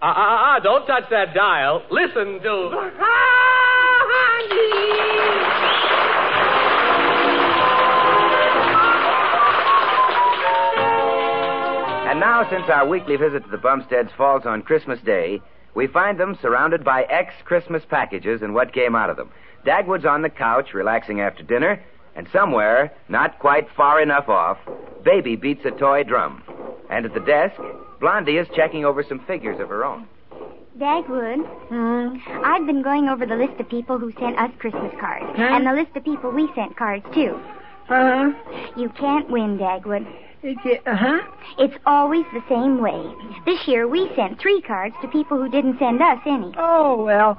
Don't touch that dial. Listen to... And now, since our weekly visit to the Bumsteads falls on Christmas Day, we find them surrounded by ex-Christmas packages and what came out of them. Dagwood's on the couch, relaxing after dinner, and somewhere, not quite far enough off, Baby beats a toy drum. And at the desk, Blondie is checking over some figures of her own. Dagwood, I've been going over the list of people who sent us Christmas cards, and the list of people we sent cards to. You can't win, Dagwood. It's always the same way. This year we sent 3 cards to people who didn't send us any. Oh, well,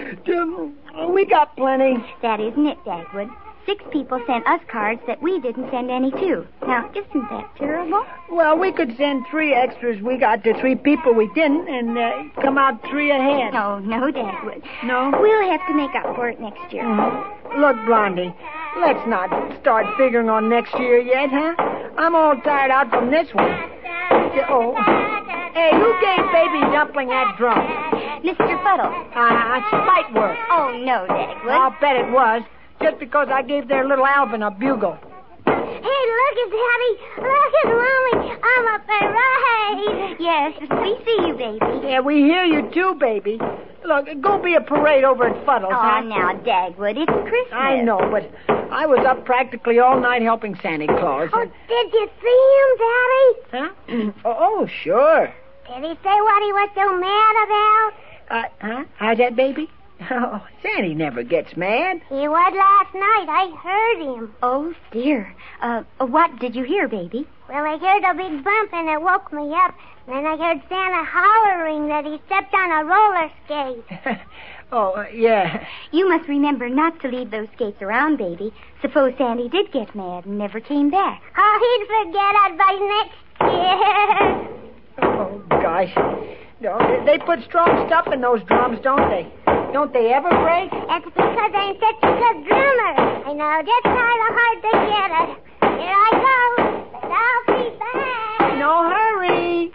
we got plenty. That isn't it, Dagwood. 6 people sent us cards that we didn't send any to. Now, isn't that terrible? Well, we could send 3 extras we got to 3 people we didn't and come out 3 ahead. No, Dagwood. No? We'll have to make up for it next year. Look, Blondie, let's not start figuring on next year yet, huh? I'm all tired out from this one. Oh. Hey, who gave Baby Dumpling that drum? Mr. Fuddle. Spite work. Oh, no, Dagwood. I'll bet it was. Just because I gave their little Alvin a bugle. Hey, look at Daddy. Look at Mommy. I'm up there, right? Yes, we see you, baby. Yeah, we hear you too, baby. Look, go be a parade over at Fuddle's, huh? Now, Dagwood, it's Christmas. I know, but I was up practically all night helping Santa Claus. Oh, did you see him, Huh? Daddy? Oh, sure. Did he say what he was so mad about? How's that, baby? Oh, Sandy never gets mad. He was last night. I heard him. Oh, dear. What did you hear, baby? Well, I heard a big bump, and it woke me up. Then I heard Santa hollering that he stepped on a roller skate. Yeah. You must remember not to leave those skates around, baby. Suppose Sandy did get mad and never came back. Oh, he'd forget it by next year. Oh, gosh. No, they put strong stuff in those drums, don't they? Don't they ever break? That's because I'm such a good drummer. I know just how hard to get it. Here I go, but I'll be back. No hurry.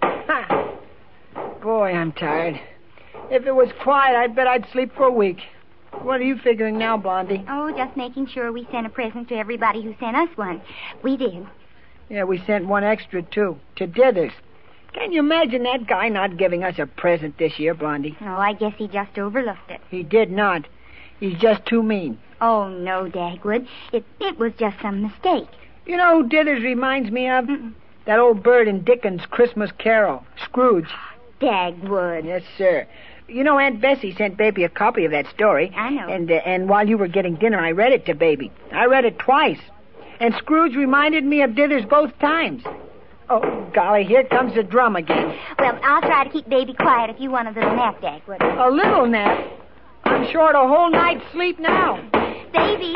Boy, I'm tired. If it was quiet, I bet I'd sleep for a week. What are you figuring now, Blondie? Oh, just making sure we sent a present to everybody who sent us one. We did. Yeah, we sent 1 extra, too, to Dithers. Can you imagine that guy not giving us a present this year, Blondie? Oh, I guess he just overlooked it. He did not. He's just too mean. Oh, no, Dagwood. It was just some mistake. You know who Dithers reminds me of? That old bird in Dickens' Christmas Carol, Scrooge. Dagwood. Yes, sir. You know, Aunt Bessie sent Baby a copy of that story. I know. And while you were getting dinner, I read it to Baby. I read it twice. And Scrooge reminded me of Dithers both times. Oh, golly, here comes the drum again. Well, I'll try to keep Baby quiet if you want a little nap, Dagwood. A little nap? I'm short a whole night's sleep now. Baby!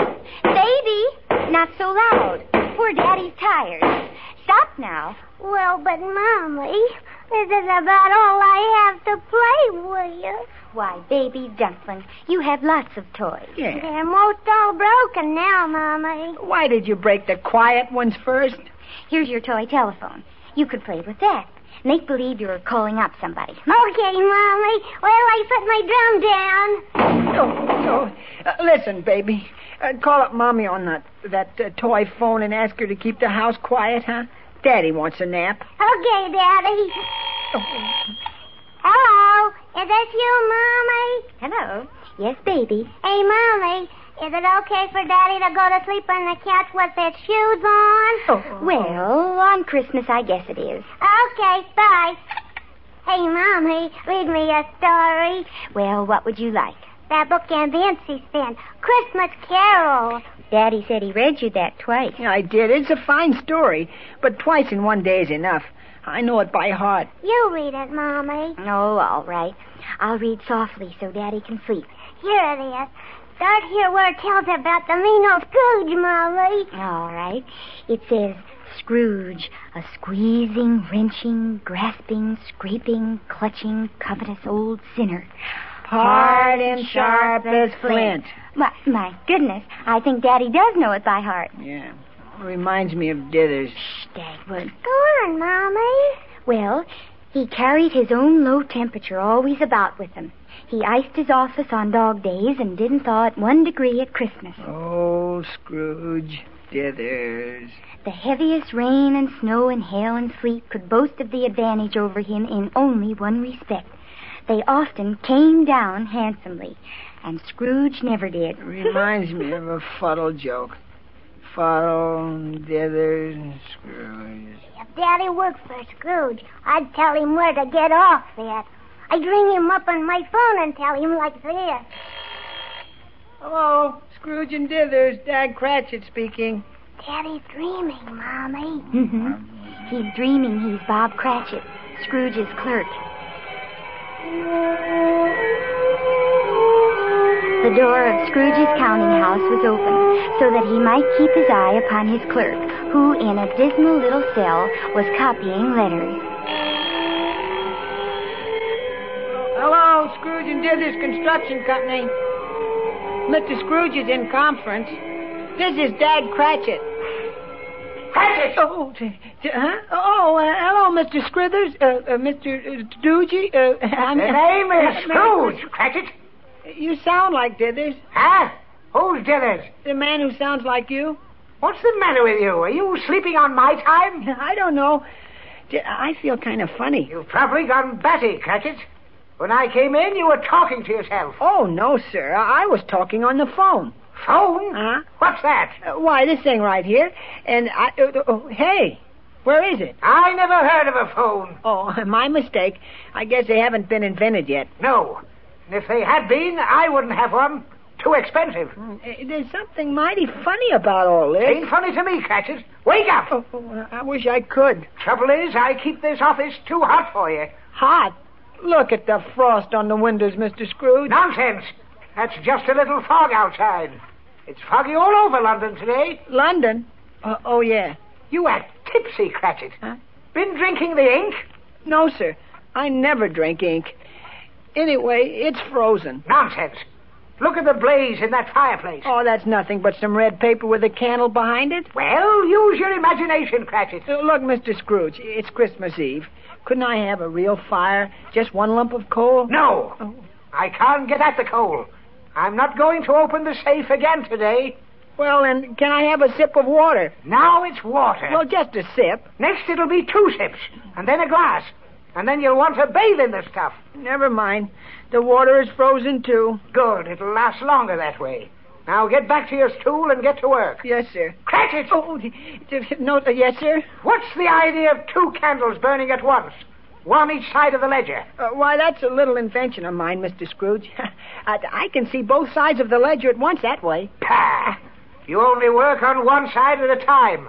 Not so loud. Poor Daddy's tired. Stop now. Well, but Mommy, this is about all I have to play with. Why, Baby Dumpling, you have lots of toys. Yeah. They're most all broken now, Mommy. Why did you break the quiet ones first? Here's your toy telephone. You could play with that. Make believe you're calling up somebody. Okay, Mommy. Well, I put my drum down. Listen, Baby. Call up Mommy on that toy phone and ask her to keep the house quiet, huh? Daddy wants a nap. Okay, Daddy. Hello. Is this you, Mommy? Hello. Yes, Baby. Hey, Mommy. Is it okay for Daddy to go to sleep on the couch with his shoes on? Well, on Christmas, I guess it is. Okay, bye. Hey, Mommy, read me a story. Well, what would you like? That book Aunt Nancy sent, Christmas Carol. Daddy said he read you that twice. Yeah, I did. It's a fine story, but twice in one day is enough. I know it by heart. You read it, Mommy. Oh, all right. I'll read softly so Daddy can sleep. Here it is. Start here where it tells about the mean old Scrooge, Mommy. All right. It says, Scrooge, a squeezing, wrenching, grasping, scraping, clutching, covetous old sinner. Hard and sharp as flint. My goodness, I think Daddy does know it by heart. Yeah, reminds me of Dithers. Shh, Dagwood. Go on, Mommy. Well, He carried his own low temperature always about with him. He iced his office on dog days and didn't thaw at 1 degree at Christmas. Oh, Scrooge Dithers. The heaviest rain and snow and hail and sleet could boast of the advantage over him in only one respect. They often came down handsomely, and Scrooge never did. Reminds me of a Fuddle joke. Fuddle, Dithers, and Scrooge. If Daddy worked for Scrooge, I'd tell him where to get off at. I'd ring him up on my phone and tell him like this. Hello, Scrooge and Dithers. Dag Cratchit speaking. Daddy's dreaming, Mommy. He's dreaming he's Bob Cratchit, Scrooge's clerk. The door of Scrooge's counting house was open so that he might keep his eye upon his clerk, who in a dismal little cell was copying letters. Hello, Scrooge and Dithers Construction Company. Mr. Scrooge is in conference. This is Dag Cratchit. Cratchit! Oh, hello, Mr. Scrithers, Mr. Doogie. The name is Scrooge, Cratchit. You sound like Dithers. Huh? Who's Dithers? The man who sounds like you. What's the matter with you? Are you sleeping on my time? I don't know. I feel kind of funny. You've probably gone batty, Cratchit. When I came in, you were talking to yourself. Oh, no, sir. I was talking on the phone. Phone? Huh? What's that? Why, this thing right here. And hey, where is it? I never heard of a phone. Oh, my mistake. I guess they haven't been invented yet. No. And if they had been, I wouldn't have one. Too expensive. There's something mighty funny about all this. Ain't funny to me, Cratchit. Wake up! Oh, I wish I could. Trouble is, I keep this office too hot for you. Hot? Look at the frost on the windows, Mr. Scrooge. Nonsense. That's just a little fog outside. It's foggy all over London today. London? Oh, yeah. You act tipsy, Cratchit. Huh? Been drinking the ink? No, sir. I never drink ink. Anyway, it's frozen. Nonsense. Look at the blaze in that fireplace. Oh, that's nothing but some red paper with a candle behind it. Well, use your imagination, Cratchit. Look, Mr. Scrooge, it's Christmas Eve. Couldn't I have a real fire? Just one lump of coal? No. Oh. I can't get at the coal. I'm not going to open the safe again today. Well, then, can I have a sip of water? Now it's water. Well, just a sip. Next it'll be 2 sips, and then a glass. And then you'll want to bathe in the stuff. Never mind. The water is frozen, too. Good. It'll last longer that way. Now get back to your stool and get to work. Yes, sir. Cratchit! Oh, no, yes, sir? What's the idea of 2 candles burning at once? One each side of the ledger. Why, that's a little invention of mine, Mr. Scrooge. I can see both sides of the ledger at once that way. Pah! You only work on one side at a time.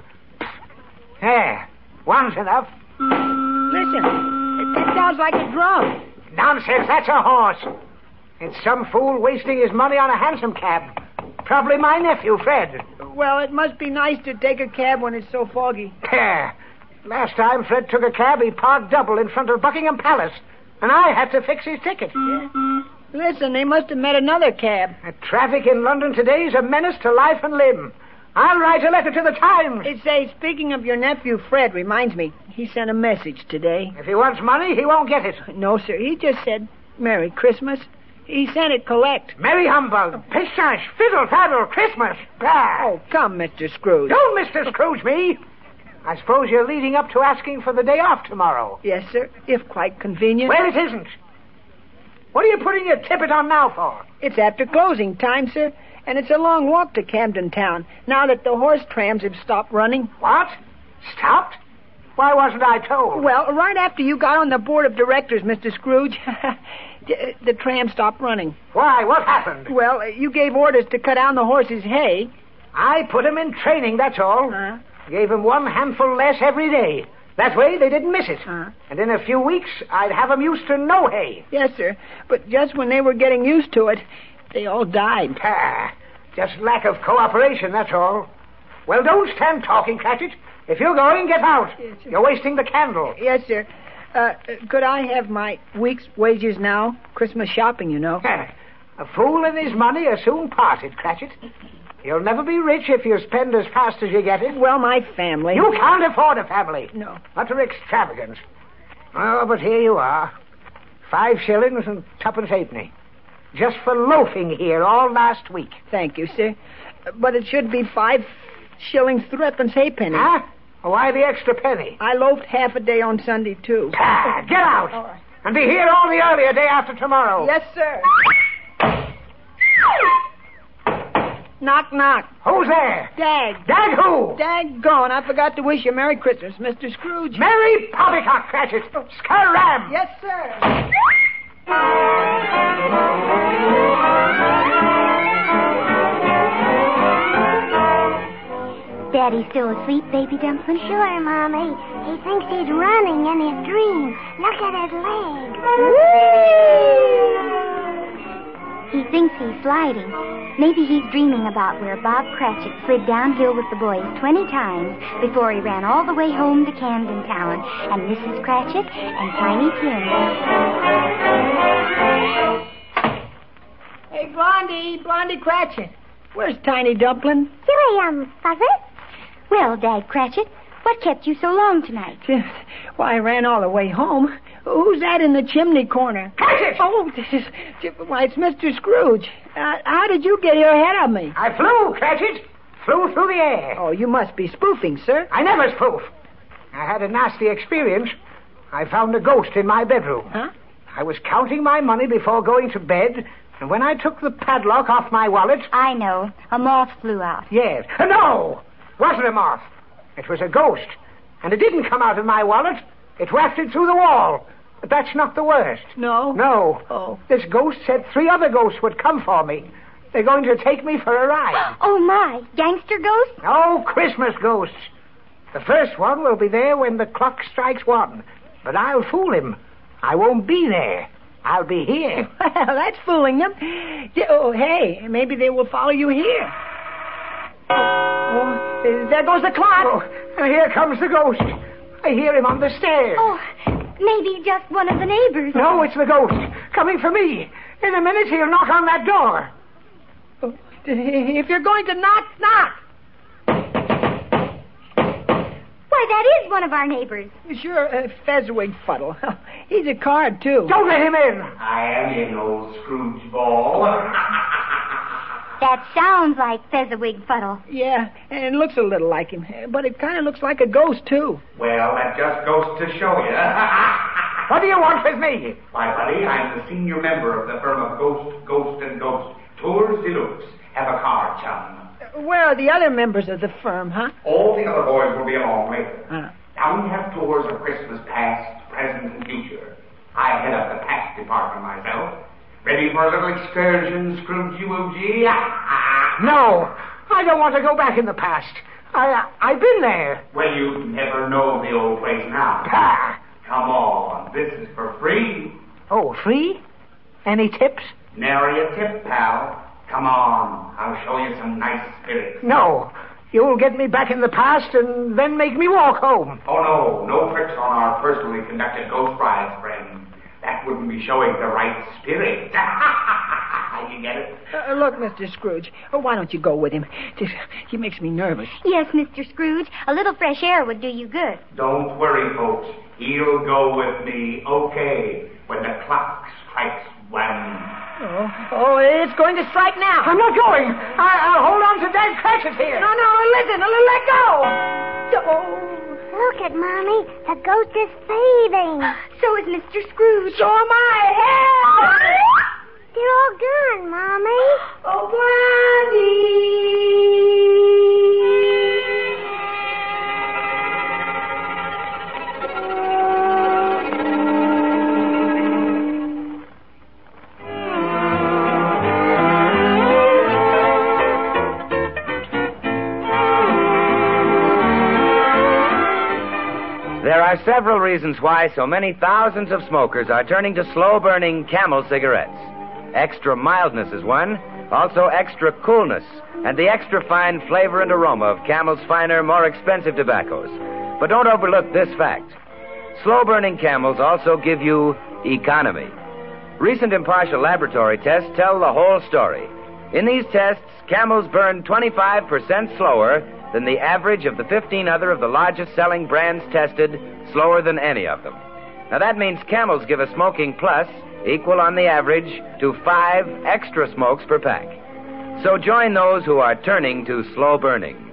There. One's enough. Listen, that sounds like a drum. Nonsense, that's a horse. It's some fool wasting his money on a hansom cab. Probably my nephew, Fred. Well, it must be nice to take a cab when it's so foggy. Pah! Last time Fred took a cab, he parked double in front of Buckingham Palace, and I had to fix his ticket. Yeah. Listen, they must have met another cab. The traffic in London today is a menace to life and limb. I'll write a letter to the Times. It says, speaking of your nephew, Fred, reminds me, he sent a message today. If he wants money, he won't get it. No, sir, he just said, Merry Christmas. He sent it collect. Merry humbug, pistache, fiddle, faddle, Christmas. Bah. Oh, come, Mr. Scrooge. Don't Mr. Scrooge me. I suppose you're leading up to asking for the day off tomorrow. Yes, sir, if quite convenient. Well, it isn't. What are you putting your tippet on now for? It's after closing time, sir, and it's a long walk to Camden Town, now that the horse trams have stopped running. What? Stopped? Why wasn't I told? Well, right after you got on the board of directors, Mr. Scrooge, the tram stopped running. Why? What happened? Well, you gave orders to cut down the horse's hay. I put him in training, that's all. Gave him 1 handful less every day. That way they didn't miss it. And in a few weeks, I'd have them used to no hay. Yes, sir. But just when they were getting used to it, they all died. Pah. Just lack of cooperation, that's all. Well, don't stand talking, Cratchit. If you're going, get out. Yes, sir. You're wasting the candle. Yes, sir. Could I have my week's wages now? Christmas shopping, you know. A fool and his money are soon parted, Cratchit. You'll never be rich if you spend as fast as you get it. Well, my family. You can't afford a family. No. Utter extravagance. Oh, but here you are. 5 shillings and 2 halfpenny. Just for loafing here all last week. Thank you, sir. But it should be 5 shillings 3 halfpenny. Huh? Why the extra penny? I loafed half a day on Sunday, too. Get out! All right. And be here all the earlier day after tomorrow. Yes, sir. Knock, knock. Who's there? Dag. Dag who? Daggone, I forgot to wish you Merry Christmas, Mr. Scrooge. Mary Poppycock, Cratchit. Scaram. Yes, sir. Daddy still asleep, Baby Dumpling? Sure, Mommy. He thinks he's running in his dream. Look at his leg. He thinks he's sliding. Maybe he's dreaming about where Bob Cratchit slid downhill with the boys 20 times before he ran all the way home to Camden Town and Mrs. Cratchit and Tiny Tim. Hey, Blondie Cratchit. Where's Tiny Dumpling? Here I am, Father. Well, Dad Cratchit, what kept you so long tonight? Why, I ran all the way home. Who's that in the chimney corner? Cratchit! Oh, why, it's Mr. Scrooge. How did you get here ahead of me? I flew, Cratchit. Flew through the air. Oh, you must be spoofing, sir. I never spoof. I had a nasty experience. I found a ghost in my bedroom. Huh? I was counting my money before going to bed, and when I took the padlock off my wallet... I know. A moth flew out. Yes. No! Wasn't a moth. It was a ghost. And it didn't come out of my wallet. It wafted through the wall. But that's not the worst. No? No. Oh. This ghost said 3 other ghosts would come for me. They're going to take me for a ride. Oh, my. Gangster ghosts? Oh, Christmas ghosts. The first one will be there when the clock strikes 1. But I'll fool him. I won't be there. I'll be here. Well, that's fooling them. Oh, hey, maybe they will follow you here. Oh, there goes the clock. Oh, and here comes the ghost. I hear him on the stairs. Oh, maybe just one of the neighbors. No, it's the ghost. Coming for me. In a minute, he'll knock on that door. Oh, if you're going to knock, knock. Why, that is one of our neighbors. Sure, Fezziwig Fuddle. He's a card, too. Don't let him in. I am in, old Scrooge Ball. That sounds like Fezziwig Fuddle. Yeah, and looks a little like him. But it kind of looks like a ghost, too. Well, that just goes to show you. What do you want with me? Why, buddy, I'm the senior member of the firm of Ghost & Ghost. Tours Deluxe. Have a card, chum. Where are the other members of the firm, huh? All the other boys will be along later. Huh. Now we have tours of Christmas past, present, and future. I head up the past department myself. Ready for a little excursion, Scrooge-Woogie? No, I don't want to go back in the past. I've been there. Well, you never know the old place now. Ah. Come on, this is for free. Oh, free? Any tips? Nary a tip, pal. Come on, I'll show you some nice spirits. No, you'll get me back in the past and then make me walk home. Oh, no tricks on our personally conducted ghost rides, friend. That wouldn't be showing the right spirit. You get it? Look, Mr. Scrooge, why don't you go with him? He makes me nervous. Yes, Mr. Scrooge. A little fresh air would do you good. Don't worry, folks. He'll go with me, okay, when the clock strikes 1. Oh, it's going to strike now. I'm not going. I'll hold on to Dad Cratchit here. No, listen. Let go. Oh. Look at Mommy. The ghost is fading. So is Mr. Scrooge. So am I. Help! They're all gone, Mommy. Oh, Blondie. There are several reasons why so many thousands of smokers are turning to slow-burning Camel cigarettes. Extra mildness is one, also extra coolness, and the extra fine flavor and aroma of Camel's finer, more expensive tobaccos. But don't overlook this fact. Slow-burning Camels also give you economy. Recent impartial laboratory tests tell the whole story. In these tests, Camels burn 25% slower than the average of the 15 other of the largest selling brands tested, slower than any of them. Now, that means Camels give a smoking plus equal on the average to 5 extra smokes per pack. So join those who are turning to slow burning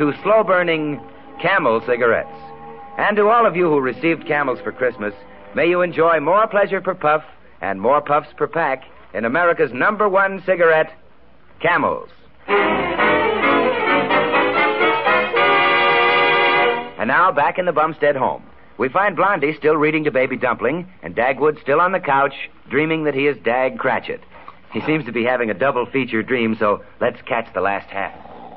Camel cigarettes. And to all of you who received Camels for Christmas, may you enjoy more pleasure per puff and more puffs per pack in America's #1 cigarette, Camels. And now, back in the Bumstead home, we find Blondie still reading to Baby Dumpling, and Dagwood still on the couch, dreaming that he is Dag Cratchit. He seems to be having a double feature dream, so let's catch the last half.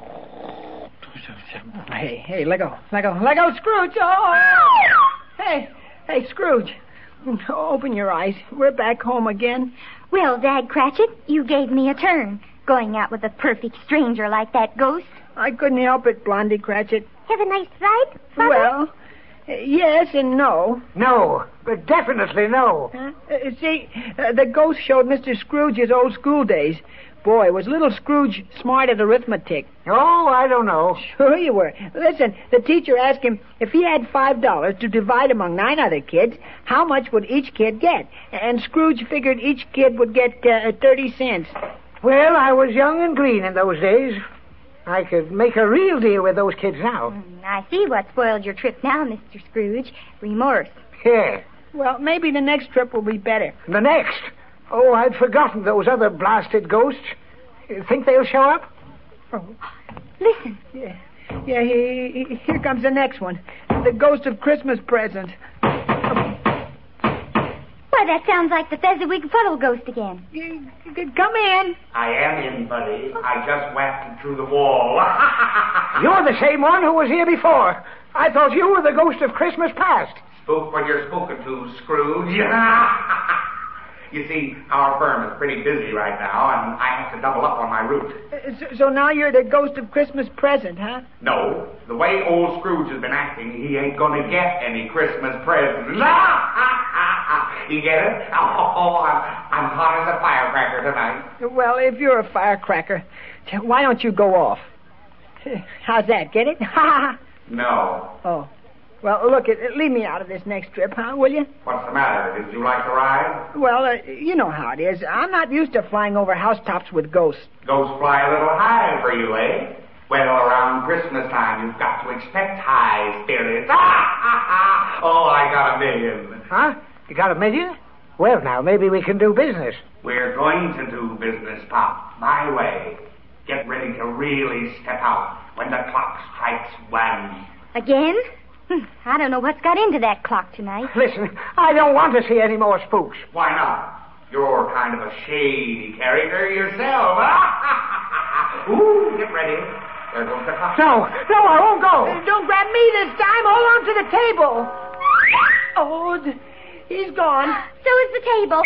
Hey, let go, Scrooge! Oh! Hey, Scrooge, open your eyes. We're back home again. Well, Dag Cratchit, you gave me a turn, going out with a perfect stranger like that ghost. I couldn't help it, Blondie Cratchit. Have a nice ride, Father? Well, yes and no. No, but definitely no. See, the ghost showed Mr. Scrooge his old school days. Boy, was little Scrooge smart at arithmetic. Oh, I don't know. Sure you were. Listen, the teacher asked him if he had $5 to divide among 9 other kids, how much would each kid get? And Scrooge figured each kid would get 30 cents. Well, I was young and green in those days. I could make a real deal with those kids now. I see what spoiled your trip now, Mr. Scrooge. Remorse. Yeah. Well, maybe the next trip will be better. The next? Oh, I'd forgotten those other blasted ghosts. You think they'll show up? Oh. Listen. Yeah, here comes the next one. The ghost of Christmas present. Why, that sounds like the Fezziwig Fuddle ghost again. Come in. I am in, buddy. I just whacked through the wall. You're the same one who was here before. I thought you were the ghost of Christmas past. Spook when you're spoken to, Scrooge. You see, our firm is pretty busy right now, and I have to double up on my route. So now you're the ghost of Christmas present, huh? No, the way old Scrooge has been acting, he ain't going to get any Christmas presents. You get it? Oh, I'm hot as a firecracker tonight. Well, if you're a firecracker, why don't you go off? How's that? Get it? No. Oh. Well, look, leave me out of this next trip, huh, will you? What's the matter? Did you like to ride? Well, you know how it is. I'm not used to flying over housetops with ghosts. Ghosts fly a little high for you, eh? Well, around Christmas time, you've got to expect high spirits. Oh, I got $1 million. Huh? You got $1 million? Well, now, maybe we can do business. We're going to do business, Pop, my way. Get ready to really step out when the clock strikes 1. Again? I don't know what's got into that clock tonight. Listen, I don't want to see any more spooks. Why not? You're kind of a shady character yourself. Ooh, get ready. There goes the clock. No, I won't go. Don't grab me this time. Hold on to the table. Oh, he's gone. So is the table.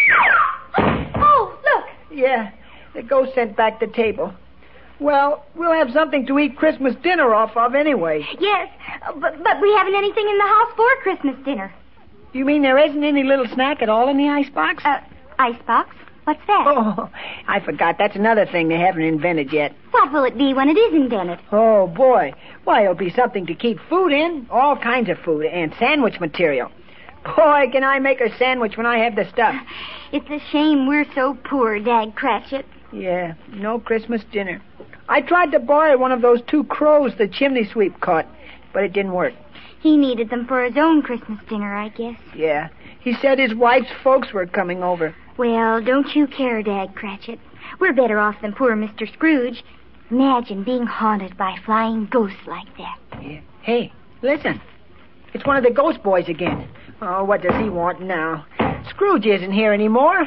Oh, look. Yeah, the ghost sent back the table. Well, we'll have something to eat Christmas dinner off of anyway. Yes, but we haven't anything in the house for Christmas dinner. You mean there isn't any little snack at all in the icebox? Icebox? What's that? Oh, I forgot. That's another thing they haven't invented yet. What will it be when it is invented? Oh, boy. Why, it'll be something to keep food in. All kinds of food and sandwich material. Boy, can I make a sandwich when I have the stuff. It's a shame we're so poor, Dag Cratchit. Yeah, no Christmas dinner. I tried to borrow one of those 2 crows the chimney sweep caught, but it didn't work. He needed them for his own Christmas dinner, I guess. Yeah. He said his wife's folks were coming over. Well, don't you care, Dag Cratchit. We're better off than poor Mr. Scrooge. Imagine being haunted by flying ghosts like that. Yeah. Hey, listen. It's one of the ghost boys again. Oh, what does he want now? Scrooge isn't here anymore.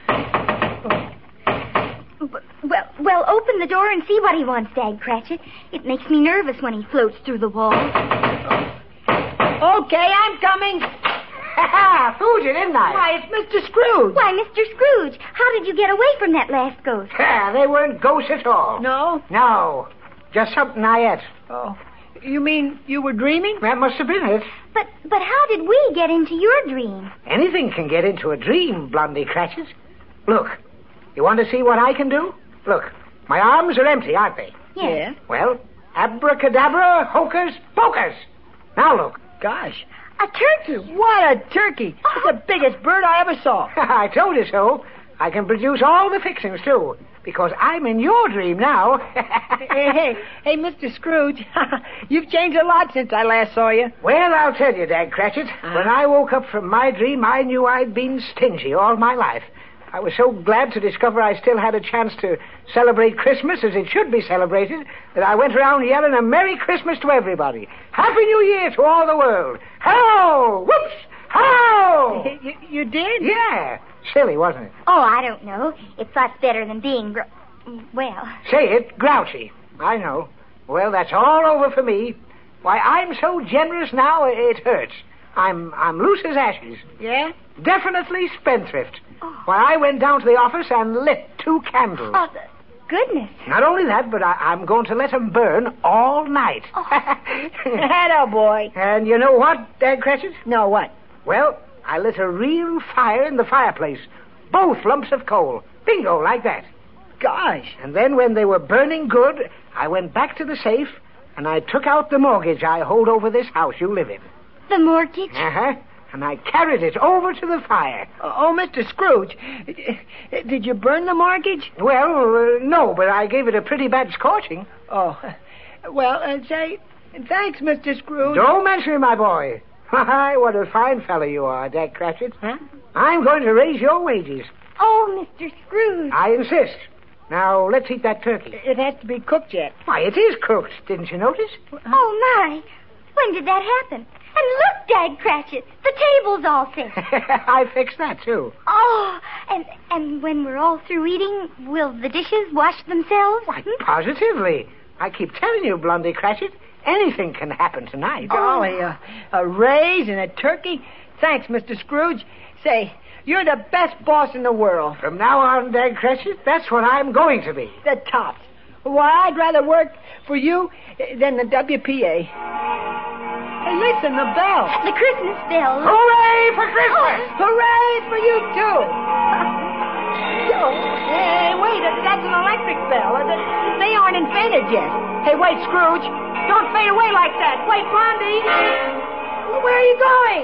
Well, open the door and see what he wants, Dag Cratchit. It makes me nervous when he floats through the wall. Okay, I'm coming. Ha! Fooled you, didn't I? Why, it's Mr. Scrooge. Why, Mr. Scrooge, how did you get away from that last ghost? Ha! They weren't ghosts at all. No? No. Just something I ate. Oh. You mean you were dreaming? That must have been it. But how did we get into your dream? Anything can get into a dream, Blondie Cratchit. Look, you want to see what I can do? Look, my arms are empty, aren't they? Yes. Yeah. Well, abracadabra, hocus pocus. Now look. Gosh, A turkey. What a turkey. It's the biggest bird I ever saw. I told you so. I can produce all the fixings, too, because I'm in your dream now. Hey, Mr. Scrooge. You've changed a lot since I last saw you. Well, I'll tell you, Dag Cratchit. When I woke up from my dream, I knew I'd been stingy all my life. I was so glad to discover I still had a chance to celebrate Christmas as it should be celebrated that I went around yelling a Merry Christmas to everybody. Happy New Year to all the world. Ho! Whoops! Ho! You did? Yeah. Silly, wasn't it? Oh, I don't know. It's lots better than being well. Say it, grouchy. I know. Well, that's all over for me. Why, I'm so generous now, it hurts. I'm loose as ashes. Yeah? Definitely spendthrift. Why, I went down to the office and lit 2 candles. Oh, goodness. Not only that, but I'm going to let them burn all night. Oh. Atta boy. And you know what, Dag Cratchit? No, what? Well, I lit a real fire in the fireplace. Both lumps of coal. Bingo, like that. Gosh. And then when they were burning good, I went back to the safe and I took out the mortgage I hold over this house you live in. The mortgage? Uh-huh. And I carried it over to the fire. Oh, Mr. Scrooge, did you burn the mortgage? Well, no, but I gave it a pretty bad scorching. Oh, well, say, thanks, Mr. Scrooge. Don't mention it, my boy. Why, what a fine fellow you are, Dag Cratchit. Huh? I'm going to raise your wages. Oh, Mr. Scrooge. I insist. Now, let's eat that turkey. It has to be cooked yet. Why, it is cooked. Didn't you notice? Oh, my. When did that happen? And look, Dag Cratchit, the table's all fixed. I fixed that, too. Oh, and when we're all through eating, will the dishes wash themselves? Why, positively. I keep telling you, Blondie Cratchit, anything can happen tonight. Golly, a raise and a turkey? Thanks, Mr. Scrooge. Say, you're the best boss in the world. From now on, Dag Cratchit, that's what I'm going to be. The tops. Why, I'd rather work for you than the WPA. Hey, listen, the bell. The Christmas bell. Hooray for Christmas! Hooray for you, too. Hey, wait, that's an electric bell. They aren't invented yet. Hey, wait, Scrooge. Don't fade away like that. Wait, Blondie. Where are you going?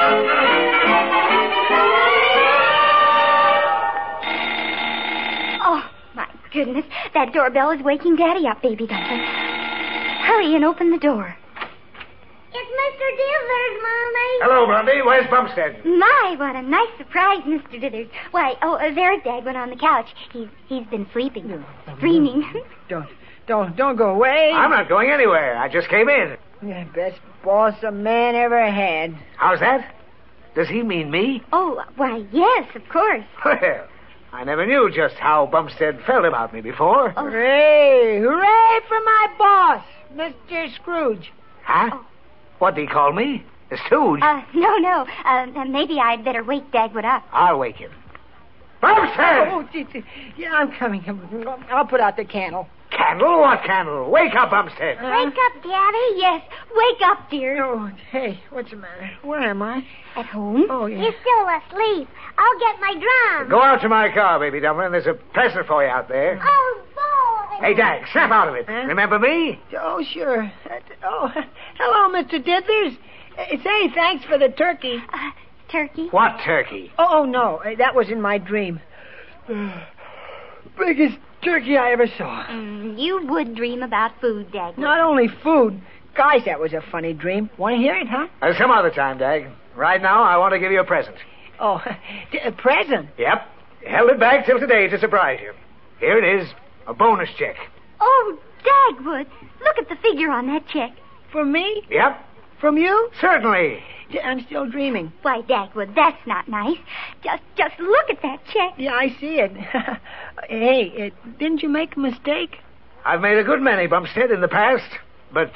Oh, my goodness. That doorbell is waking Daddy up, Baby Dumpling. Hurry and open the door. It's Mr. Dithers, Mommy. Hello, Blondie. Where's Bumstead? My, what a nice surprise, Mr. Dithers. Why, there's Dagwood on the couch. He's been sleeping, dreaming. Don't go away. I'm not going anywhere. I just came in. Yeah, best boss a man ever had. How's that? Does he mean me? Oh, why, yes, of course. Well, I never knew just how Bumstead felt about me before. Oh. Hooray! Hooray for my boss, Mr. Scrooge. Huh? Oh. What'd he call me? A stooge? No. Maybe I'd better wake Dagwood up. I'll wake him. Bumstead! Oh, yeah, I'm coming. I'll put out the candle. Candle? What candle? Wake up, Bumstead. Wake up, Daddy. Yes, wake up, dear. Oh, hey, what's the matter? Where am I? At home? Oh, yeah. You're still asleep. I'll get my drum. Go out to my car, Baby Dumpling. There's a present for you out there. Oh, boy. Hey, Dag, snap out of it. Huh? Remember me? Oh, sure. Hello, Mr. Dithers. Say, thanks for the turkey. Turkey? What turkey? Oh, no, that was in my dream. Biggest turkey I ever saw. You would dream about food, Dagwood. Not only food. Gosh, that was a funny dream. Want to hear it, huh? Some other time, Dag. Right now, I want to give you a present. Oh, a present? Yep. Held it back till today to surprise you. Here it is. A bonus check. Oh, Dagwood, look at the figure on that check. For me? Yep. From you? Certainly. I'm still dreaming. Why, Dagwood, that's not nice. Just look at that check. Yeah, I see it. Hey, didn't you make a mistake? I've made a good many, Bumstead, in the past. But,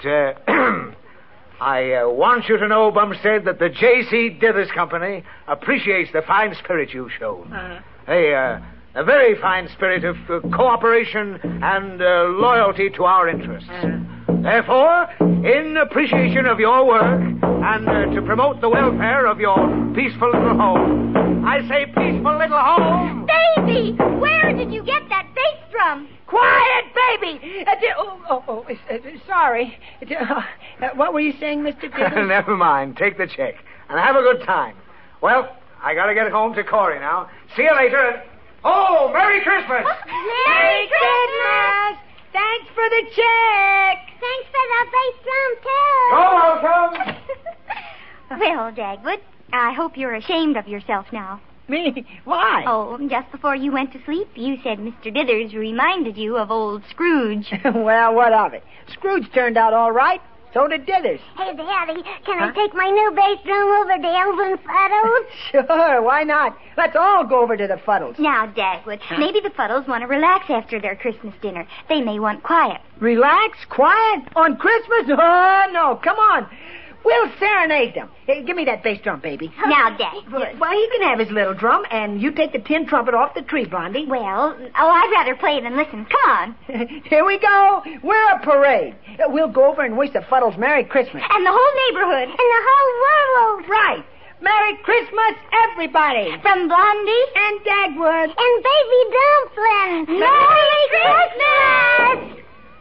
I want you to know, Bumstead, that the J.C. Dithers Company appreciates the fine spirit you've shown. A very fine spirit of cooperation and loyalty to our interests. Therefore, in appreciation of your work and to promote the welfare of your peaceful little home, I say peaceful little home. Baby, where did you get that bass drum? Quiet, baby! Sorry. sorry. What were you saying, Mr. Dithers? Never mind. Take the check. And have a good time. Well, I gotta get home to Corey now. See you later. And... Oh, Merry Christmas! Merry Christmas! Thanks for the check! Thanks for the bass drum, too. You're welcome! Well, Dagwood, I hope you're ashamed of yourself now. Me? Why? Oh, just before you went to sleep, you said Mr. Dithers reminded you of old Scrooge. Well, what of it? Scrooge turned out all right. So did Dithers. Hey, Daddy, can I take my new bass drum over to Elvin Fuddles? Sure, why not? Let's all go over to the Fuddles. Now, Dagwood, maybe the Fuddles want to relax after their Christmas dinner. They may want quiet. Relax? Quiet? On Christmas? Oh, no. Come on. We'll serenade them. Hey, give me that bass drum, baby. Now, Dagwood. Well, he can have his little drum, and you take the tin trumpet off the tree, Blondie. Well, I'd rather play than listen. Come on. Here we go. We're a parade. We'll go over and wish the Fuddles Merry Christmas. And the whole neighborhood. And the whole world. Right. Merry Christmas, everybody. From Blondie. And Dagwood. And Baby Dumpling. Merry Christmas!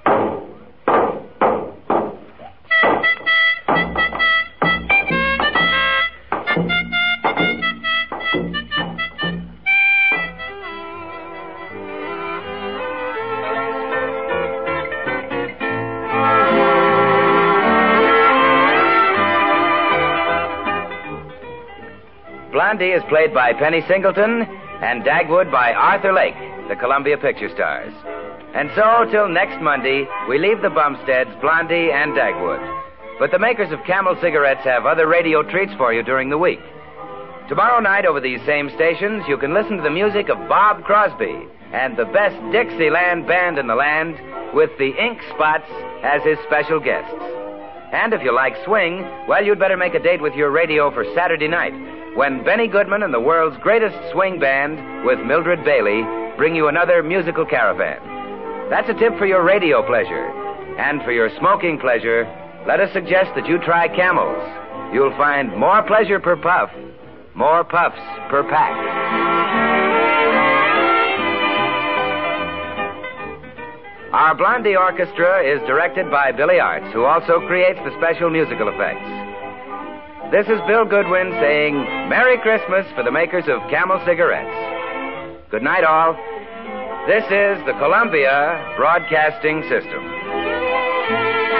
Blondie is played by Penny Singleton and Dagwood by Arthur Lake, the Columbia Picture Stars. And so, till next Monday, we leave the Bumsteads, Blondie and Dagwood. But the makers of Camel cigarettes have other radio treats for you during the week. Tomorrow night over these same stations, you can listen to the music of Bob Crosby and the best Dixieland band in the land with the Ink Spots as his special guests. And if you like swing, well, you'd better make a date with your radio for Saturday night, when Benny Goodman and the world's greatest swing band with Mildred Bailey bring you another musical caravan. That's a tip for your radio pleasure. And for your smoking pleasure, let us suggest that you try Camels. You'll find more pleasure per puff, more puffs per pack. Our Blondie Orchestra is directed by Billy Arts, who also creates the special musical effects. This is Bill Goodwin saying Merry Christmas for the makers of Camel cigarettes. Good night, all. This is the Columbia Broadcasting System.